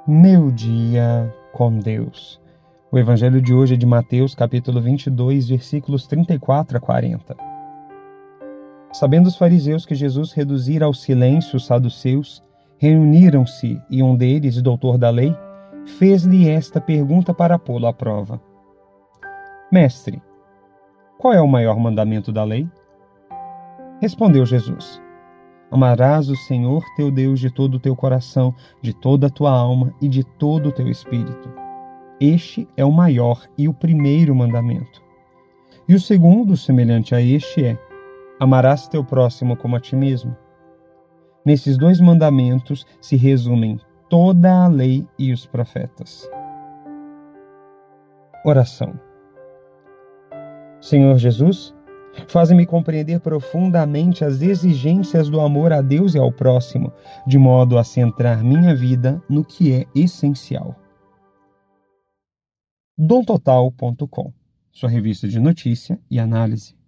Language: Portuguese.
Meu dia com Deus. O evangelho de hoje é de Mateus, capítulo 22, versículos 34 a 40. Sabendo os fariseus que Jesus reduzira ao silêncio os saduceus, reuniram-se e um deles, doutor da lei, fez-lhe esta pergunta para pô-lo à prova. Mestre, qual é o maior mandamento da lei? Respondeu Jesus. Amarás o Senhor teu Deus de todo o teu coração, de toda a tua alma e de todo o teu espírito. Este é o maior e o primeiro mandamento. E o segundo, semelhante a este, é: amarás teu próximo como a ti mesmo. Nesses dois mandamentos se resumem toda a lei e os profetas. Oração. Senhor Jesus, faze-me compreender profundamente as exigências do amor a Deus e ao próximo, de modo a centrar minha vida no que é essencial. domtotal.com, sua revista de notícia e análise.